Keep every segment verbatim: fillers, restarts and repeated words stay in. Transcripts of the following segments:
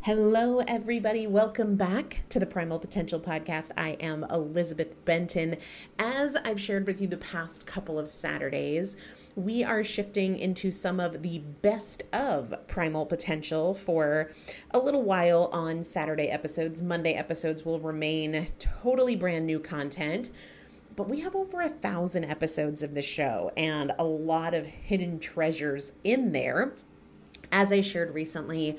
Hello, everybody. Welcome back to the Primal Potential Podcast. I am Elizabeth Benton. As I've shared with you the past couple of Saturdays, we are shifting into some of the best of Primal Potential for a little while on Saturday episodes. Monday episodes will remain totally brand new content. But we have over a thousand episodes of the show and a lot of hidden treasures in there. As I shared recently,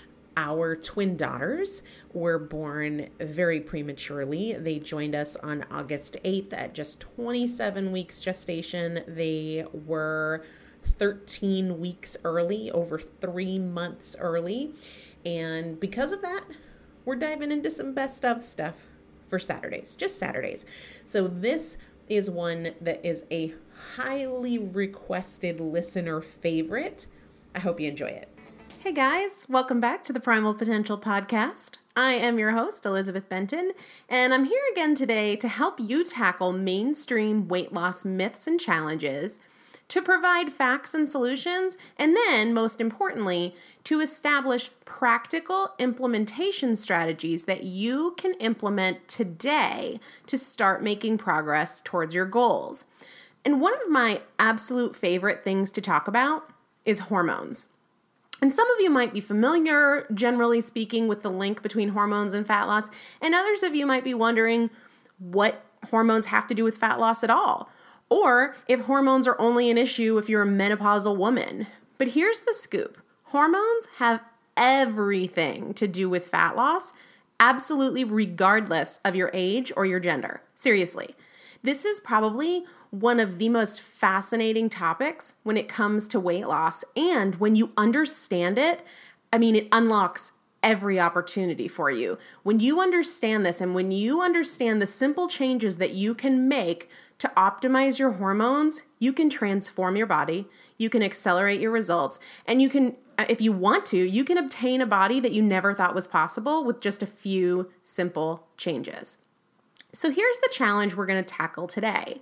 our twin daughters were born very prematurely. They joined us on August eighth at just twenty-seven weeks gestation. They were thirteen weeks early, over three months early. And because of that, we're diving into some best of stuff for Saturdays, just Saturdays. So this is one that is a highly requested listener favorite. I hope you enjoy it. Hey guys, welcome back to the Primal Potential Podcast. I am your host, Elizabeth Benton, and I'm here again today to help you tackle mainstream weight loss myths and challenges, to provide facts and solutions, and then, most importantly, to establish practical implementation strategies that you can implement today to start making progress towards your goals. And one of my absolute favorite things to talk about is hormones. And some of you might be familiar, generally speaking, with the link between hormones and fat loss, and others of you might be wondering what hormones have to do with fat loss at all, or if hormones are only an issue if you're a menopausal woman. But here's the scoop. Hormones have everything to do with fat loss, absolutely regardless of your age or your gender. Seriously. This is probably one of the most fascinating topics when it comes to weight loss. And when you understand it, I mean, it unlocks every opportunity for you. When you understand this and when you understand the simple changes that you can make to optimize your hormones, you can transform your body, you can accelerate your results, and you can, if you want to, you can obtain a body that you never thought was possible with just a few simple changes. So here's the challenge we're going to tackle today.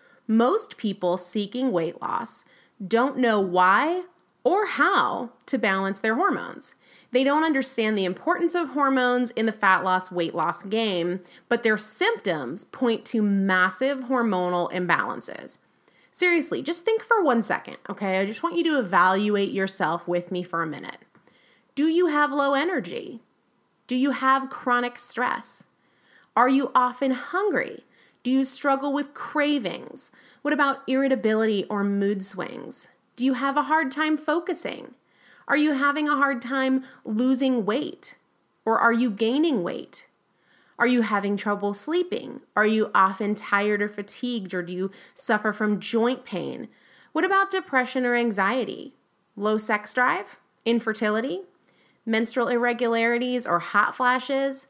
Most people seeking weight loss don't know why or how to balance their hormones. They don't understand the importance of hormones in the fat loss, weight loss game, but their symptoms point to massive hormonal imbalances. Seriously, just think for one second, okay? I just want you to evaluate yourself with me for a minute. Do you have low energy? Do you have chronic stress? Are you often hungry? Do you struggle with cravings? What about irritability or mood swings? Do you have a hard time focusing? Are you having a hard time losing weight? Or are you gaining weight? Are you having trouble sleeping? Are you often tired or fatigued, or do you suffer from joint pain? What about depression or anxiety? Low sex drive? Infertility? Menstrual irregularities or hot flashes?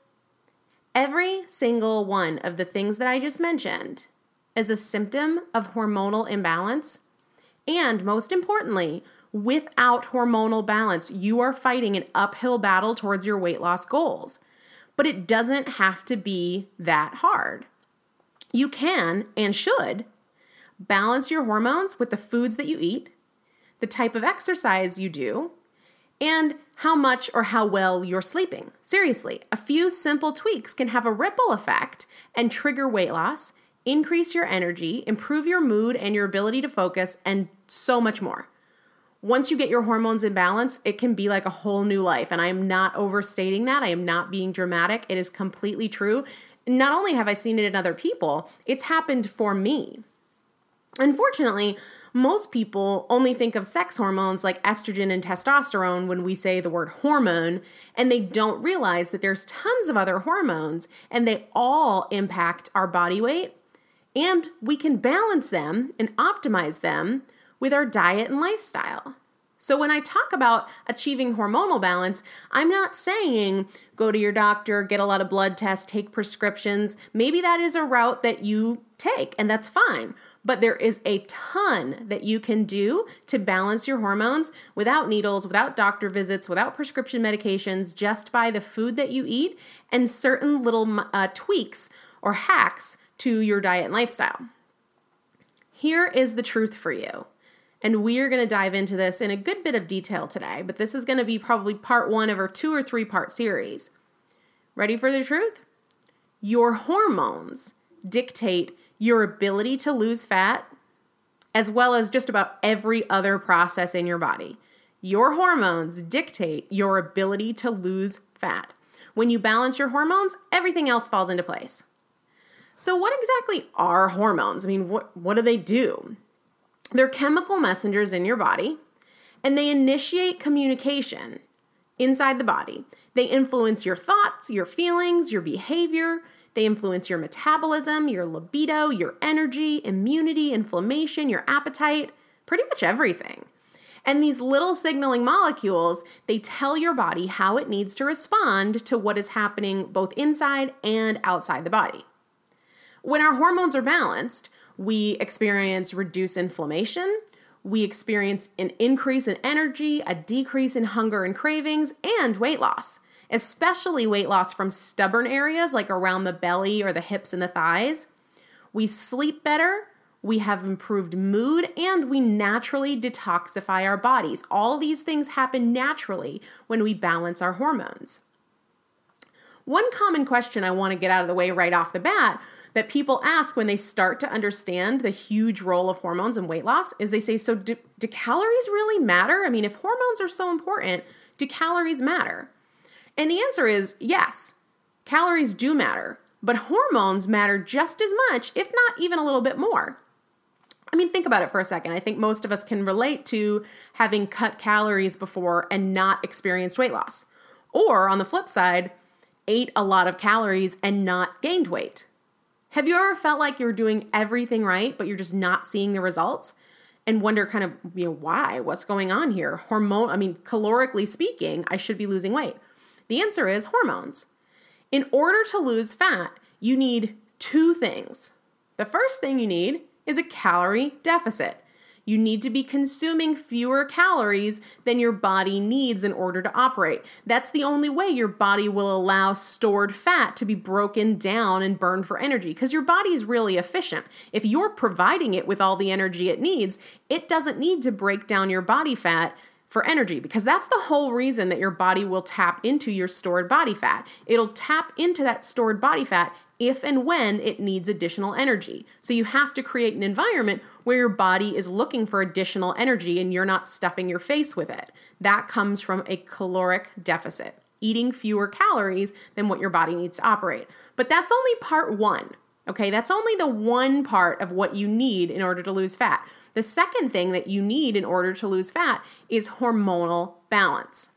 Every single one of the things that I just mentioned is a symptom of hormonal imbalance. And most importantly, without hormonal balance, you are fighting an uphill battle towards your weight loss goals. But it doesn't have to be that hard. You can and should balance your hormones with the foods that you eat, the type of exercise you do, and how much or how well you're sleeping. Seriously, a few simple tweaks can have a ripple effect and trigger weight loss, increase your energy, improve your mood and your ability to focus, and so much more. Once you get your hormones in balance, it can be like a whole new life. And I am not overstating that. I am not being dramatic. It is completely true. Not only have I seen it in other people, it's happened for me. Unfortunately, most people only think of sex hormones like estrogen and testosterone when we say the word hormone, and they don't realize that there's tons of other hormones and they all impact our body weight, and we can balance them and optimize them with our diet and lifestyle. So when I talk about achieving hormonal balance, I'm not saying go to your doctor, get a lot of blood tests, take prescriptions. Maybe that is a route that you take, and that's fine. But there is a ton that you can do to balance your hormones without needles, without doctor visits, without prescription medications, just by the food that you eat and certain little uh, tweaks or hacks to your diet and lifestyle. Here is the truth for you. And we are going to dive into this in a good bit of detail today, but this is going to be probably part one of our two or three part series. Ready for the truth? Your hormones dictate your ability to lose fat, as well as just about every other process in your body. Your hormones dictate your ability to lose fat. When you balance your hormones, everything else falls into place. So what exactly are hormones? I mean, what, what do they do? They're chemical messengers in your body, and they initiate communication inside the body. They influence your thoughts, your feelings, your behavior. They influence your metabolism, your libido, your energy, immunity, inflammation, your appetite, pretty much everything. And these little signaling molecules, they tell your body how it needs to respond to what is happening both inside and outside the body. When our hormones are balanced, we experience reduced inflammation, we experience an increase in energy, a decrease in hunger and cravings, and weight loss, especially weight loss from stubborn areas like around the belly or the hips and the thighs. We sleep better, we have improved mood, and we naturally detoxify our bodies. All these things happen naturally when we balance our hormones. One common question I want to get out of the way right off the bat that people ask when they start to understand the huge role of hormones in weight loss is they say, so do, do calories really matter? I mean, if hormones are so important, do calories matter? And the answer is yes, calories do matter, but hormones matter just as much, if not even a little bit more. I mean, think about it for a second. I think most of us can relate to having cut calories before and not experienced weight loss. Or on the flip side, ate a lot of calories and not gained weight. Have you ever felt like you're doing everything right, but you're just not seeing the results and wonder kind of, you know, why? What's going on here? Hormone, I mean, calorically speaking, I should be losing weight. The answer is hormones. In order to lose fat, you need two things. The first thing you need is a calorie deficit. You need to be consuming fewer calories than your body needs in order to operate. That's the only way your body will allow stored fat to be broken down and burned for energy, because your body is really efficient. If you're providing it with all the energy it needs, it doesn't need to break down your body fat for energy, because that's the whole reason that your body will tap into your stored body fat. It'll tap into that stored body fat if and when it needs additional energy. So you have to create an environment where your body is looking for additional energy and you're not stuffing your face with it. That comes from a caloric deficit, eating fewer calories than what your body needs to operate. But that's only part one, okay? That's only the one part of what you need in order to lose fat. The second thing that you need in order to lose fat is hormonal balance.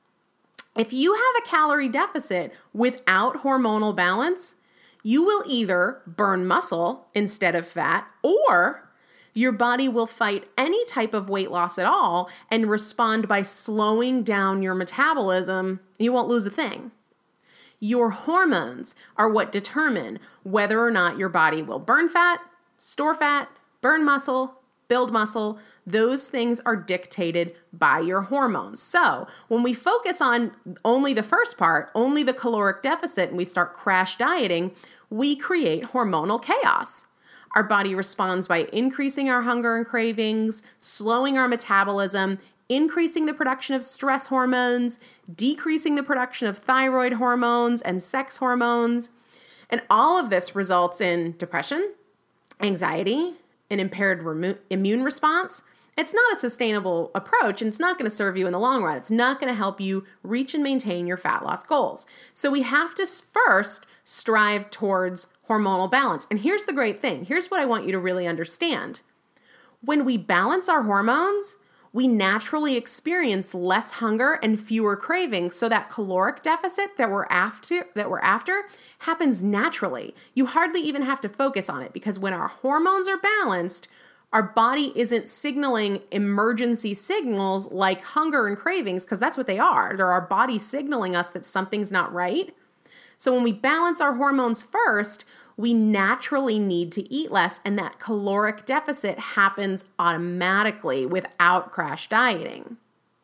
If you have a calorie deficit without hormonal balance, you will either burn muscle instead of fat, or your body will fight any type of weight loss at all and respond by slowing down your metabolism. You won't lose a thing. Your hormones are what determine whether or not your body will burn fat, store fat, burn muscle, build muscle. Those things are dictated by your hormones. So when we focus on only the first part, only the caloric deficit, and we start crash dieting, we create hormonal chaos. Our body responds by increasing our hunger and cravings, slowing our metabolism, increasing the production of stress hormones, decreasing the production of thyroid hormones and sex hormones. And all of this results in depression, anxiety, an impaired remo- immune response. It's not a sustainable approach, and it's not going to serve you in the long run. It's not going to help you reach and maintain your fat loss goals. So we have to first strive towards hormonal balance. And here's the great thing. Here's what I want you to really understand. When we balance our hormones, we naturally experience less hunger and fewer cravings. So that caloric deficit that we're after, that we're after happens naturally. You hardly even have to focus on it, because when our hormones are balanced, our body isn't signaling emergency signals like hunger and cravings, because that's what they are. They're our body signaling us that something's not right. So when we balance our hormones first, we naturally need to eat less, and that caloric deficit happens automatically without crash dieting.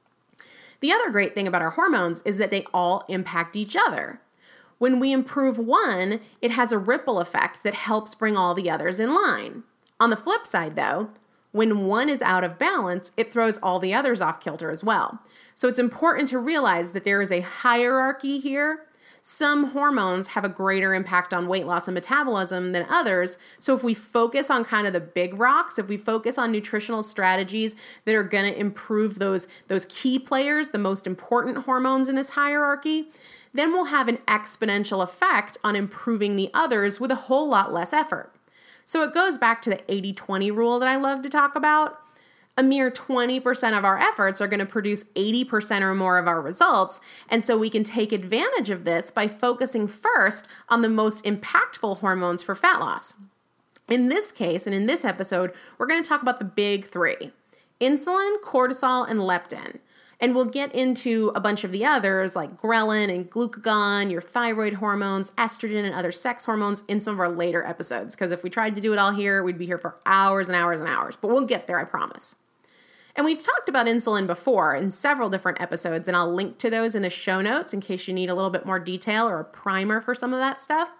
The other great thing about our hormones is that they all impact each other. When we improve one, it has a ripple effect that helps bring all the others in line. On the flip side, though, When one is out of balance, it throws all the others off kilter as well. So it's important to realize that there is a hierarchy here. Some hormones have a greater impact on weight loss and metabolism than others. So if we focus on kind of the big rocks, if we focus on nutritional strategies that are going to improve those, those key players, the most important hormones in this hierarchy, then we'll have an exponential effect on improving the others with a whole lot less effort. So it goes back to the eighty twenty rule that I love to talk about. A mere twenty percent of our efforts are going to produce eighty percent or more of our results. And so we can take advantage of this by focusing first on the most impactful hormones for fat loss. In this case, and in this episode, we're going to talk about the big three: insulin, cortisol, and leptin. And we'll get into a bunch of the others like ghrelin and glucagon, your thyroid hormones, estrogen, and other sex hormones in some of our later episodes. Because if we tried to do it all here, we'd be here for hours and hours and hours. But we'll get there, I promise. And we've talked about insulin before in several different episodes, and I'll link to those in the show notes in case you need a little bit more detail or a primer for some of that stuff.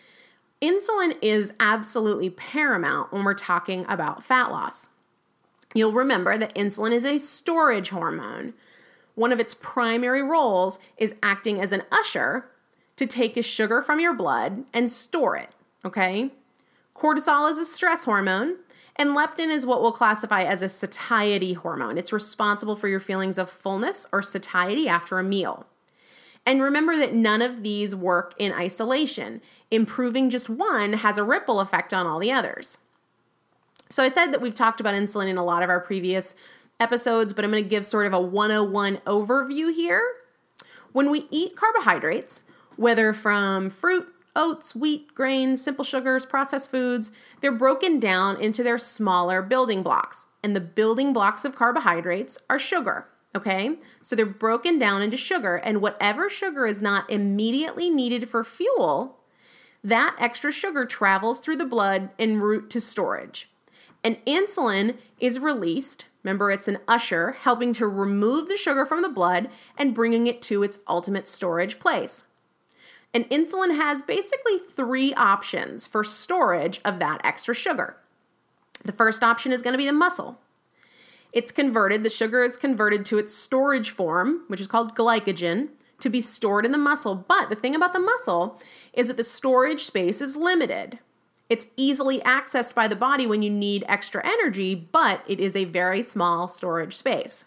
Insulin is absolutely paramount when we're talking about fat loss. You'll remember that insulin is a storage hormone. One of its primary roles is acting as an usher to take a sugar from your blood and store it, okay? Cortisol is a stress hormone, and leptin is what we'll classify as a satiety hormone. It's responsible for your feelings of fullness or satiety after a meal. And remember that none of these work in isolation. Improving just one has a ripple effect on all the others. So I said that we've talked about insulin in a lot of our previous episodes, but I'm going to give sort of a one oh one overview here. When we eat carbohydrates, whether from fruit, oats, wheat, grains, simple sugars, processed foods, they're broken down into their smaller building blocks. And the building blocks of carbohydrates are sugar, okay? So they're broken down into sugar, and whatever sugar is not immediately needed for fuel, that extra sugar travels through the blood en route to storage. And insulin is released. Remember, it's an usher helping to remove the sugar from the blood and bringing it to its ultimate storage place. And insulin has basically three options for storage of that extra sugar. The first option is going to be the muscle. It's converted, the sugar is converted to its storage form, which is called glycogen, to be stored in the muscle. But the thing about the muscle is that the storage space is limited. It's easily accessed by the body when you need extra energy, but it is a very small storage space.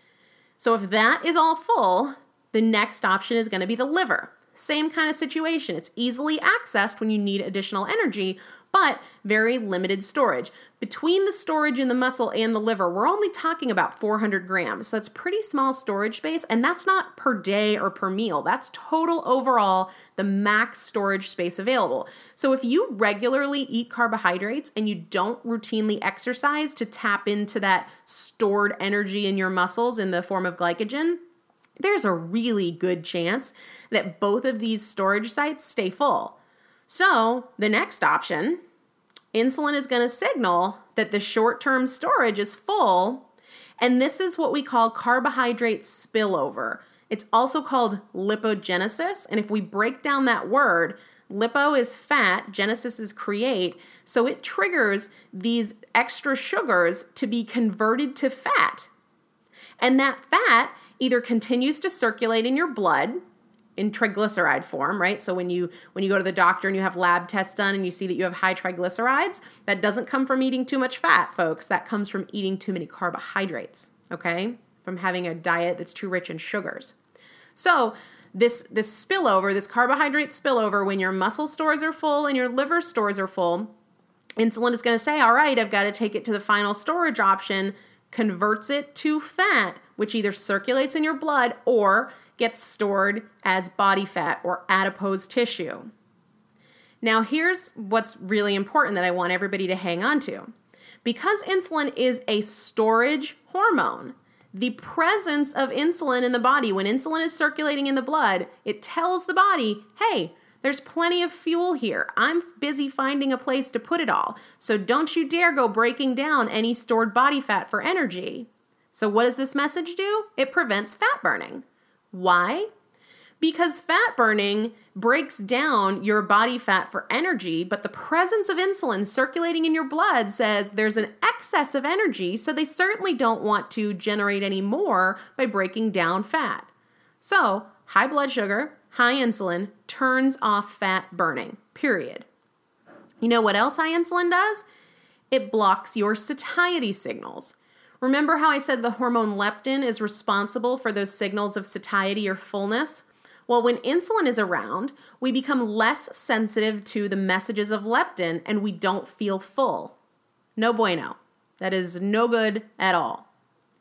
So if that is all full, the next option is going to be the liver. Same kind of situation. It's easily accessed when you need additional energy, but very limited storage. Between the storage in the muscle and the liver, we're only talking about four hundred grams. So that's pretty small storage space, and that's not per day or per meal. That's total overall, the max storage space available. So if you regularly eat carbohydrates and you don't routinely exercise to tap into that stored energy in your muscles in the form of glycogen, there's a really good chance that both of these storage sites stay full. So the next option, insulin is going to signal that the short-term storage is full, and this is what we call carbohydrate spillover. It's also called lipogenesis, and if we break down that word, lipo is fat, genesis is create, so it triggers these extra sugars to be converted to fat. And that fat either continues to circulate in your blood in triglyceride form, right? So when you when you go to the doctor and you have lab tests done and you see that you have high triglycerides, that doesn't come from eating too much fat, folks. That comes from eating too many carbohydrates, okay? From having a diet that's too rich in sugars. So this, this spillover, this carbohydrate spillover, when your muscle stores are full and your liver stores are full, insulin is going to say, all right, I've got to take it to the final storage option, converts it to fat, which either circulates in your blood or gets stored as body fat or adipose tissue. Now, here's what's really important that I want everybody to hang on to. Because insulin is a storage hormone, the presence of insulin in the body, when insulin is circulating in the blood, it tells the body, hey, there's plenty of fuel here. I'm busy finding a place to put it all. So don't you dare go breaking down any stored body fat for energy. So what does this message do? It prevents fat burning. Why? Because fat burning breaks down your body fat for energy, but the presence of insulin circulating in your blood says there's an excess of energy, so they certainly don't want to generate any more by breaking down fat. So, high blood sugar, high insulin turns off fat burning, period. You know what else high insulin does? It blocks your satiety signals. Remember how I said the hormone leptin is responsible for those signals of satiety or fullness? Well, when insulin is around, we become less sensitive to the messages of leptin and we don't feel full. No bueno. That is no good at all.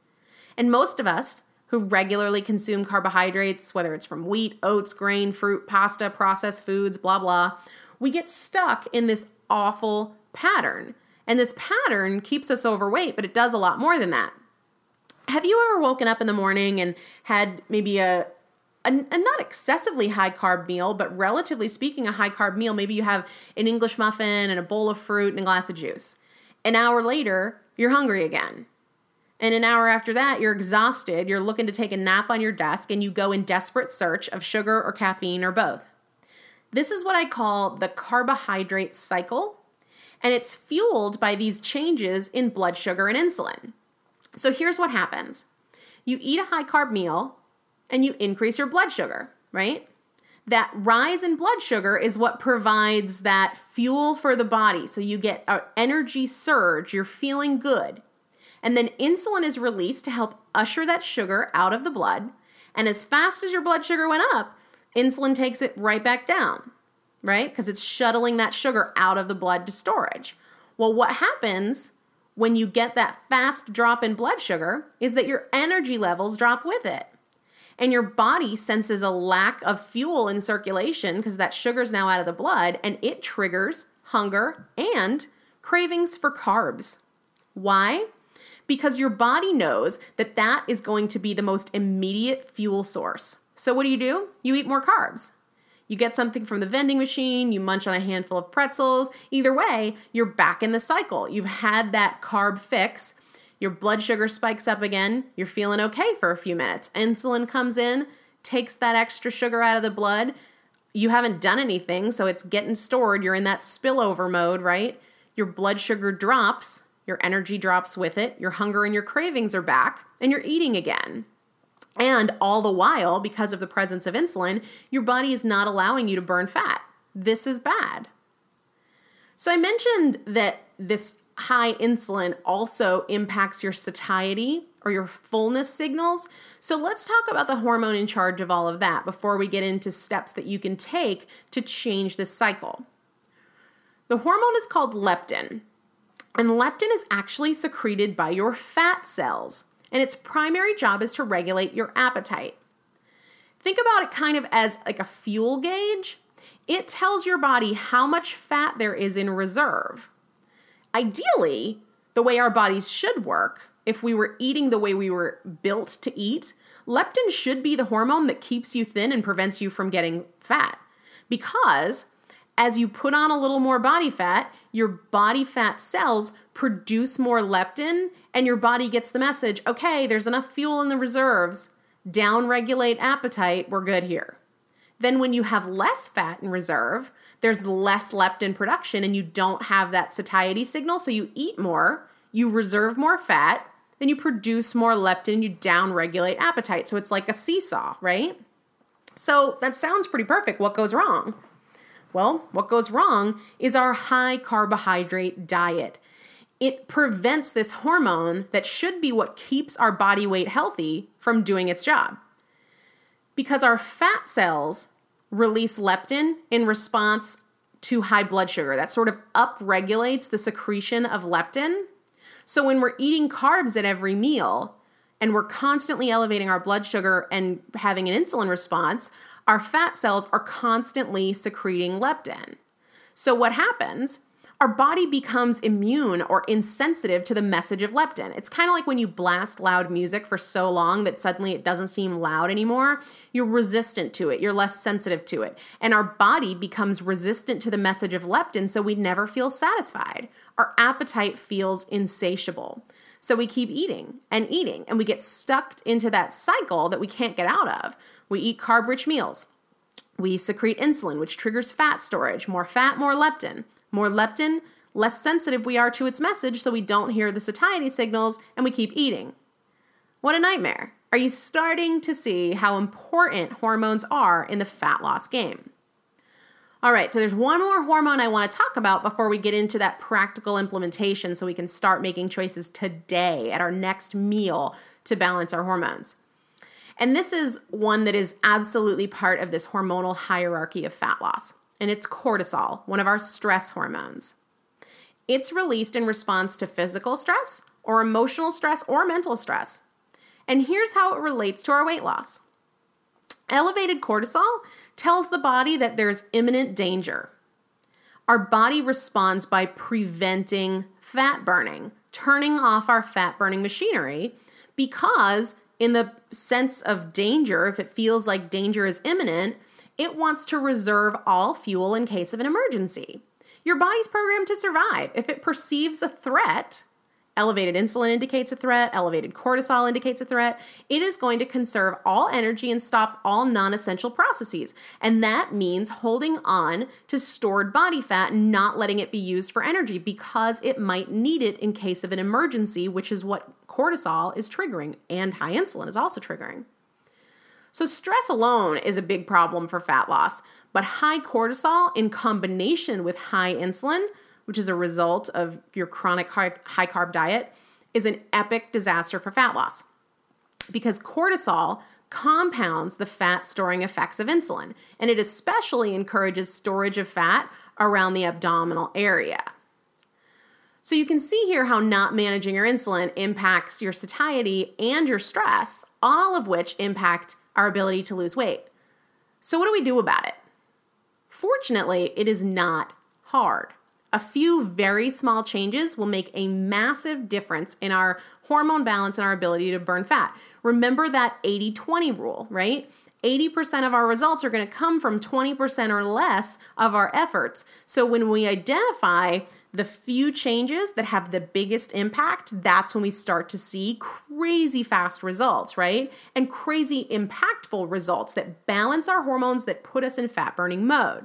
And most of us who regularly consume carbohydrates, whether it's from wheat, oats, grain, fruit, pasta, processed foods, blah, blah, we get stuck in this awful pattern. And this pattern keeps us overweight, but it does a lot more than that. Have you ever woken up in the morning and had maybe a A, a not excessively high carb meal, but relatively speaking, a high carb meal? Maybe you have an English muffin and a bowl of fruit and a glass of juice. An hour later, you're hungry again. And an hour after that, you're exhausted, you're looking to take a nap on your desk, and you go in desperate search of sugar or caffeine or both. This is what I call the carbohydrate cycle, and it's fueled by these changes in blood sugar and insulin. So here's what happens. You eat a high carb meal, and you increase your blood sugar, right? That rise in blood sugar is what provides that fuel for the body. So you get an energy surge, you're feeling good. And then insulin is released to help usher that sugar out of the blood. And as fast as your blood sugar went up, insulin takes it right back down, right? Because it's shuttling that sugar out of the blood to storage. Well, what happens when you get that fast drop in blood sugar is that your energy levels drop with it. And your body senses a lack of fuel in circulation because that sugar's now out of the blood, and it triggers hunger and cravings for carbs. Why? Because your body knows that that is going to be the most immediate fuel source. So what do you do? You eat more carbs. You get something from the vending machine, you munch on a handful of pretzels. Either way, you're back in the cycle. You've had that carb fix. Your blood sugar spikes up again. You're feeling okay for a few minutes. Insulin comes in, takes that extra sugar out of the blood. You haven't done anything, so it's getting stored. You're in that spillover mode, right? Your blood sugar drops. Your energy drops with it. Your hunger and your cravings are back, and you're eating again. And all the while, because of the presence of insulin, your body is not allowing you to burn fat. This is bad. So I mentioned that this high insulin also impacts your satiety or your fullness signals. So let's talk about the hormone in charge of all of that before we get into steps that you can take to change this cycle. The hormone is called leptin, and leptin is actually secreted by your fat cells, and its primary job is to regulate your appetite. Think about it kind of as like a fuel gauge. It tells your body how much fat there is in reserve. Ideally, the way our bodies should work, if we were eating the way we were built to eat, leptin should be the hormone that keeps you thin and prevents you from getting fat. Because as you put on a little more body fat, your body fat cells produce more leptin, and your body gets the message, okay, there's enough fuel in the reserves, down-regulate appetite, we're good here. Then when you have less fat in reserve, there's less leptin production and you don't have that satiety signal, so you eat more, you reserve more fat, then you produce more leptin, you down-regulate appetite. So it's like a seesaw, right? So that sounds pretty perfect. What goes wrong? Well, what goes wrong is our high carbohydrate diet. It prevents this hormone that should be what keeps our body weight healthy from doing its job. Because our fat cells release leptin in response to high blood sugar. That sort of upregulates the secretion of leptin. So when we're eating carbs at every meal and we're constantly elevating our blood sugar and having an insulin response, our fat cells are constantly secreting leptin. So what happens? Our body becomes immune or insensitive to the message of leptin. It's kind of like when you blast loud music for so long that suddenly it doesn't seem loud anymore. You're resistant to it. You're less sensitive to it. And our body becomes resistant to the message of leptin, so we never feel satisfied. Our appetite feels insatiable. So we keep eating and eating, and we get stuck into that cycle that we can't get out of. We eat carb-rich meals. We secrete insulin, which triggers fat storage. More fat, more leptin. More leptin, less sensitive we are to its message, so we don't hear the satiety signals and we keep eating. What a nightmare. Are you starting to see how important hormones are in the fat loss game? All right, so there's one more hormone I want to talk about before we get into that practical implementation so we can start making choices today at our next meal to balance our hormones. And this is one that is absolutely part of this hormonal hierarchy of fat loss, and it's cortisol, one of our stress hormones. It's released in response to physical stress or emotional stress or mental stress. And here's how it relates to our weight loss. Elevated cortisol tells the body that there's imminent danger. Our body responds by preventing fat burning, turning off our fat burning machinery, because in the sense of danger, if it feels like danger is imminent, it wants to reserve all fuel in case of an emergency. Your body's programmed to survive. If it perceives a threat, elevated insulin indicates a threat, elevated cortisol indicates a threat, it is going to conserve all energy and stop all non-essential processes. And that means holding on to stored body fat and not letting it be used for energy because it might need it in case of an emergency, which is what cortisol is triggering, and high insulin is also triggering. So stress alone is a big problem for fat loss, but high cortisol in combination with high insulin, which is a result of your chronic high, high carb diet, is an epic disaster for fat loss because cortisol compounds the fat storing effects of insulin, and it especially encourages storage of fat around the abdominal area. So you can see here how not managing your insulin impacts your satiety and your stress, all of which impact our ability to lose weight. So what do we do about it? Fortunately, it is not hard. A few very small changes will make a massive difference in our hormone balance and our ability to burn fat. Remember that eighty twenty rule, right? eighty percent of our results are going to come from twenty percent or less of our efforts. So when we identify the few changes that have the biggest impact, that's when we start to see crazy fast results, right? And crazy impactful results that balance our hormones, that put us in fat burning mode.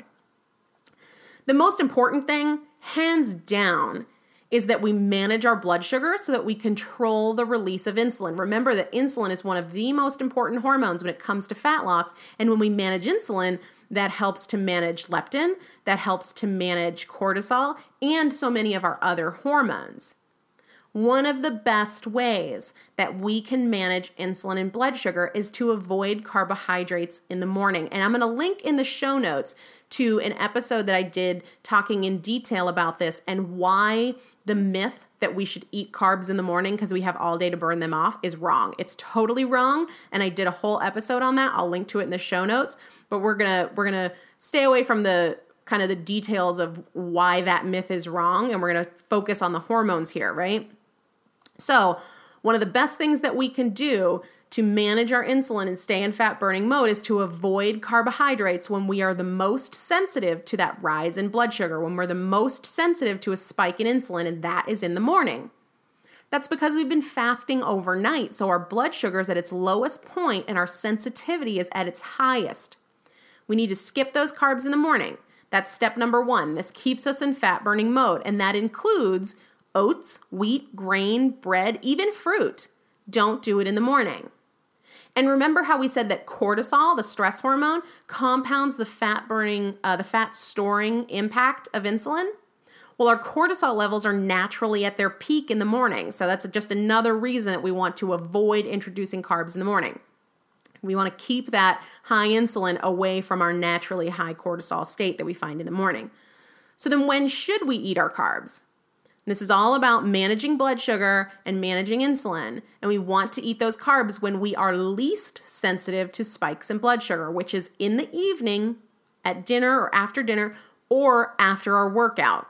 The most important thing, hands down, is that we manage our blood sugar so that we control the release of insulin. Remember that insulin is one of the most important hormones when it comes to fat loss. And when we manage insulin, that helps to manage leptin, that helps to manage cortisol, and so many of our other hormones. One of the best ways that we can manage insulin and blood sugar is to avoid carbohydrates in the morning. And I'm going to link in the show notes to an episode that I did talking in detail about this and why the myth that we should eat carbs in the morning because we have all day to burn them off is wrong. It's totally wrong. And I did a whole episode on that. I'll link to it in the show notes, but we're going to, we're going to stay away from the kind of the details of why that myth is wrong. And we're going to focus on the hormones here, right? So one of the best things that we can do to manage our insulin and stay in fat burning mode is to avoid carbohydrates when we are the most sensitive to that rise in blood sugar, when we're the most sensitive to a spike in insulin, and that is in the morning. That's because we've been fasting overnight, so our blood sugar is at its lowest point and our sensitivity is at its highest. We need to skip those carbs in the morning. That's step number one. This keeps us in fat burning mode, and that includes oats, wheat, grain, bread, even fruit. Don't do it in the morning. And remember how we said that cortisol, the stress hormone, compounds the fat burning, uh, the fat storing impact of insulin? Well, our cortisol levels are naturally at their peak in the morning. So that's just another reason that we want to avoid introducing carbs in the morning. We want to keep that high insulin away from our naturally high cortisol state that we find in the morning. So then when should we eat our carbs? This is all about managing blood sugar and managing insulin. And we want to eat those carbs when we are least sensitive to spikes in blood sugar, which is in the evening, at dinner or after dinner, or after our workout.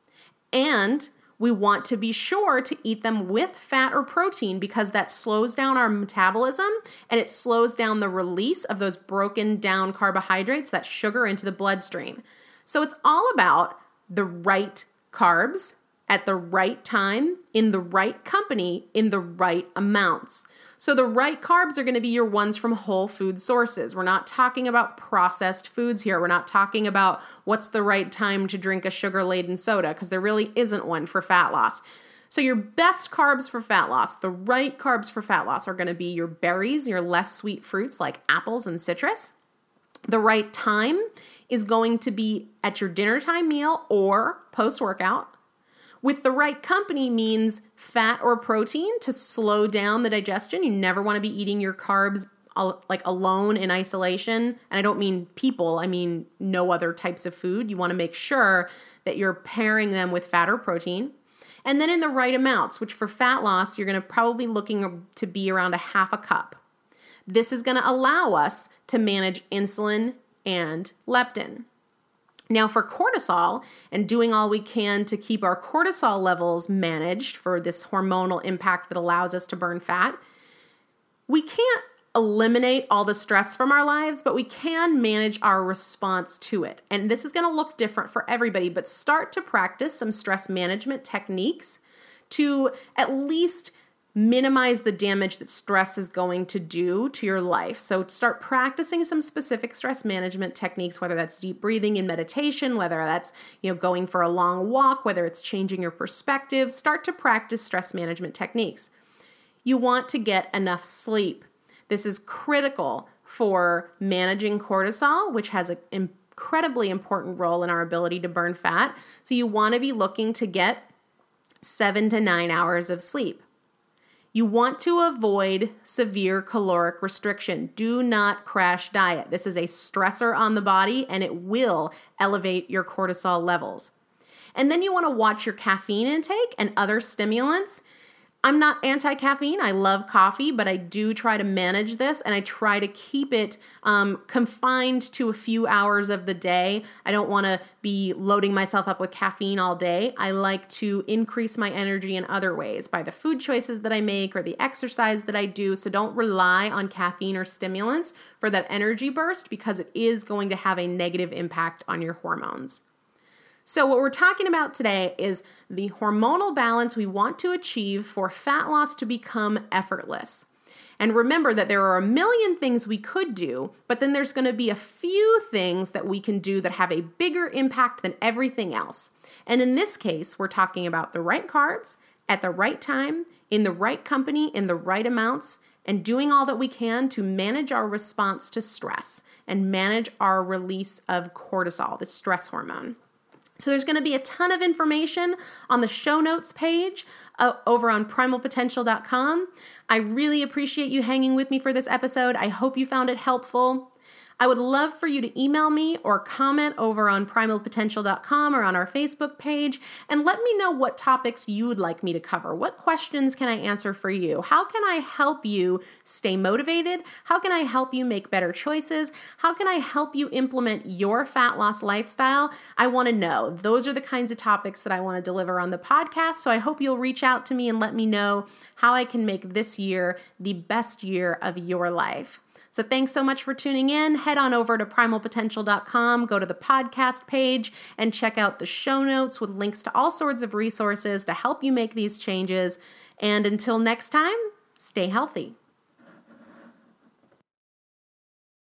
And we want to be sure to eat them with fat or protein because that slows down our metabolism and it slows down the release of those broken down carbohydrates, that sugar, into the bloodstream. So it's all about the right carbs at the right time, in the right company, in the right amounts. So the right carbs are going to be your ones from whole food sources. We're not talking about processed foods here. We're not talking about what's the right time to drink a sugar-laden soda, because there really isn't one for fat loss. So your best carbs for fat loss, the right carbs for fat loss, are going to be your berries, your less sweet fruits like apples and citrus. The right time is going to be at your dinner time meal or post-workout. With the right company means fat or protein to slow down the digestion. You never want to be eating your carbs like alone in isolation. And I don't mean people, I mean no other types of food. You want to make sure that you're pairing them with fat or protein. And then in the right amounts, which for fat loss, you're going to probably looking to be around a half a cup. This is going to allow us to manage insulin and leptin. Now for cortisol, and doing all we can to keep our cortisol levels managed for this hormonal impact that allows us to burn fat, we can't eliminate all the stress from our lives, but we can manage our response to it. And this is going to look different for everybody, but start to practice some stress management techniques to at least minimize the damage that stress is going to do to your life. So start practicing some specific stress management techniques, whether that's deep breathing and meditation, whether that's, you know, going for a long walk, whether it's changing your perspective. Start to practice stress management techniques. You want to get enough sleep. This is critical for managing cortisol, which has an incredibly important role in our ability to burn fat. So you want to be looking to get seven to nine hours of sleep. You want to avoid severe caloric restriction. Do not crash diet. This is a stressor on the body and it will elevate your cortisol levels. And then you want to watch your caffeine intake and other stimulants. I'm not anti-caffeine. I love coffee, but I do try to manage this and I try to keep it um, confined to a few hours of the day. I don't want to be loading myself up with caffeine all day. I like to increase my energy in other ways by the food choices that I make or the exercise that I do. So don't rely on caffeine or stimulants for that energy burst because it is going to have a negative impact on your hormones. So what we're talking about today is the hormonal balance we want to achieve for fat loss to become effortless. And remember that there are a million things we could do, but then there's going to be a few things that we can do that have a bigger impact than everything else. And in this case, we're talking about the right carbs at the right time, in the right company, in the right amounts, and doing all that we can to manage our response to stress and manage our release of cortisol, the stress hormone. So there's going to be a ton of information on the show notes page uh, over on primal potential dot com. I really appreciate you hanging with me for this episode. I hope you found it helpful. I would love for you to email me or comment over on primal potential dot com or on our Facebook page and let me know what topics you would like me to cover. What questions can I answer for you? How can I help you stay motivated? How can I help you make better choices? How can I help you implement your fat loss lifestyle? I want to know. Those are the kinds of topics that I want to deliver on the podcast. So I hope you'll reach out to me and let me know how I can make this year the best year of your life. So thanks so much for tuning in. Head on over to primal potential dot com, go to the podcast page, and check out the show notes with links to all sorts of resources to help you make these changes. And until next time, stay healthy.